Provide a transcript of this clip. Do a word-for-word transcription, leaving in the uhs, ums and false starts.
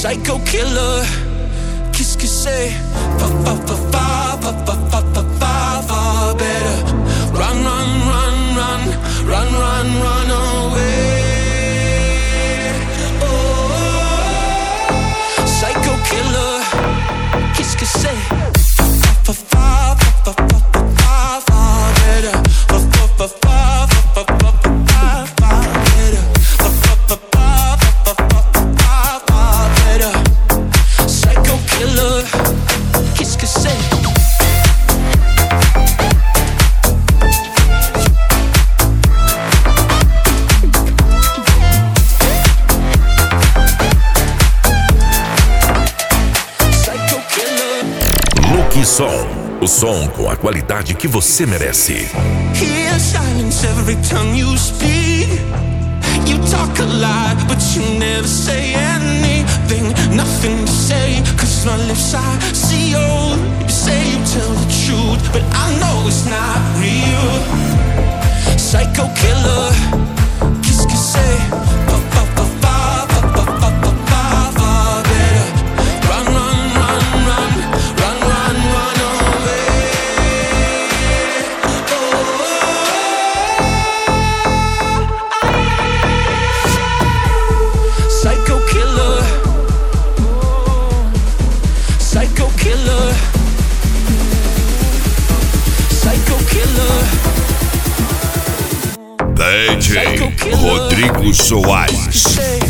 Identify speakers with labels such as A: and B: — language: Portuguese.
A: Psycho killer, qu'est-ce que c'est? Va, va, va, va, va, va, va, va, va, va, better run, run, run, run, run, run, run away. Oh, psycho killer, qu'est-ce que c'est? Va, va, va, va, va, va, va, va, better va, va, va, va, va, va, va, va, va, better va, va, va, va, va, va, va, va, better. Psycho killer, qu'est-ce que c'est?
B: Luke Som, o som com a qualidade que você merece.
A: Hear silence every time you speak. You talk a lot, but you never say anything. Nothing to say, cause my lips are sealed. You say you tell the truth, but I know it's not real. Psycho killer, qu'est-ce que c'est? Va, va, va, va, va, va, va, va, va, va, better run, run, run, run, run, run, run away. Oh, psycho killer, psycho killer, psycho killer.
B: D J Rodrigo Soares.